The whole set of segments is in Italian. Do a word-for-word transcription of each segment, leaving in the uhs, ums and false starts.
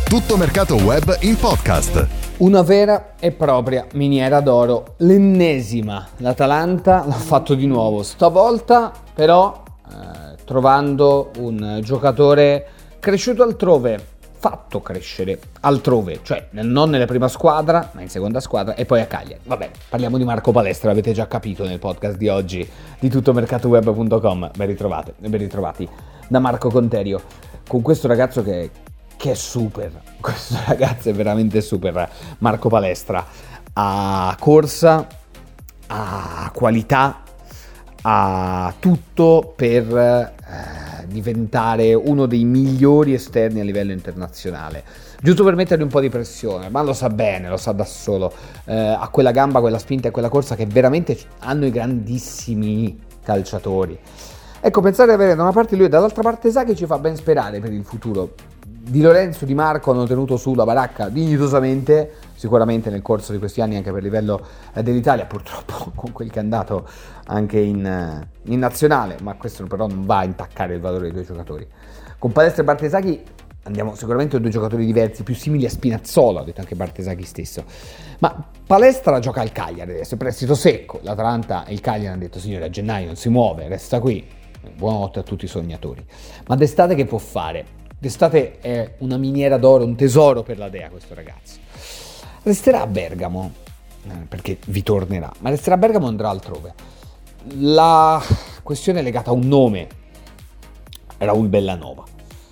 Tutto Mercato Web in podcast. Una vera e propria miniera d'oro, l'ennesima. L'Atalanta l'ha fatto di nuovo, stavolta però eh, trovando un giocatore cresciuto altrove, fatto crescere altrove, cioè non nella prima squadra, ma in seconda squadra e poi a Cagliari. Vabbè, parliamo di Marco Palestra, l'avete già capito nel podcast di oggi di tutto mercato web punto com. Ben ritrovate, ben ritrovati da Marco Conterio, con questo ragazzo che, che è super, questo ragazzo è veramente super, Marco Palestra. Ha corsa, ha qualità, ha tutto per eh, diventare uno dei migliori esterni a livello internazionale, giusto per mettergli un po' di pressione, ma lo sa bene, lo sa da solo, eh, ha quella gamba, quella spinta e quella corsa che veramente hanno i grandissimi calciatori. Ecco, pensare di avere da una parte lui e dall'altra parte Sacchi ci fa ben sperare per il futuro. Di Lorenzo, Di Marco hanno tenuto su la baracca dignitosamente, sicuramente nel corso di questi anni anche per livello eh, dell'Italia, purtroppo con quel che è andato anche in, eh, in nazionale, ma questo però non va a intaccare il valore dei due giocatori. Con Palestra e Bartesaghi andiamo sicuramente a due giocatori diversi, più simili a Spinazzola, ha detto anche Bartesaghi stesso, ma Palestra gioca al Cagliari adesso, è prestito secco, l'Atalanta e il Cagliari hanno detto signore a gennaio non si muove, resta qui, buonanotte a tutti i sognatori. Ma d'estate che può fare? D'estate è una miniera d'oro, un tesoro per la Dea questo ragazzo. Resterà a Bergamo, eh, perché vi tornerà, ma resterà a Bergamo o andrà altrove. La questione è legata a un nome, Raul Bellanova.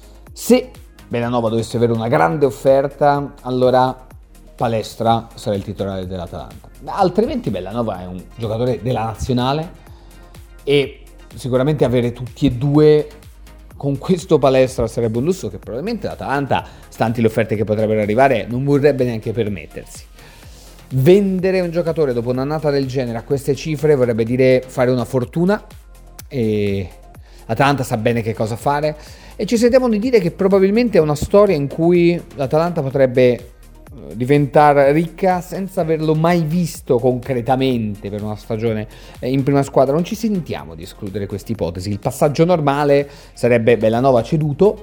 Se Bellanova dovesse avere una grande offerta, allora Palestra sarà il titolare dell'Atalanta. Altrimenti Bellanova è un giocatore della nazionale e sicuramente avere tutti e due con questo Palestra sarebbe un lusso che probabilmente l'Atalanta, stanti le offerte che potrebbero arrivare, non vorrebbe neanche permettersi. Vendere un giocatore dopo un'annata del genere a queste cifre vorrebbe dire fare una fortuna e l'Atalanta sa bene che cosa fare e ci sentiamo di dire che probabilmente è una storia in cui l'Atalanta potrebbe diventare ricca senza averlo mai visto concretamente per una stagione in prima squadra. Non ci sentiamo di escludere questa ipotesi. Il passaggio normale sarebbe Bellanova ceduto,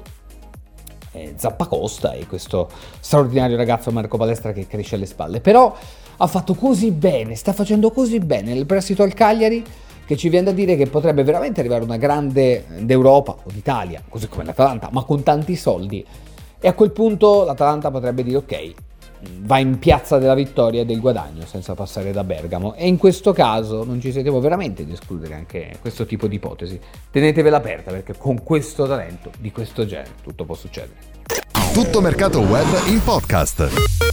eh, Zappacosta e questo straordinario ragazzo Marco Palestra che cresce alle spalle, però ha fatto così bene, sta facendo così bene nel prestito al Cagliari che ci viene da dire che potrebbe veramente arrivare una grande d'Europa o d'Italia, così come l'Atalanta, ma con tanti soldi, e a quel punto l'Atalanta potrebbe dire ok, va in piazza della vittoria e del guadagno senza passare da Bergamo, e in questo caso non ci sentiamo veramente di escludere anche questo tipo di ipotesi. Tenetevela aperta perché con questo talento di questo genere tutto può succedere. Tutto Mercato Web in podcast.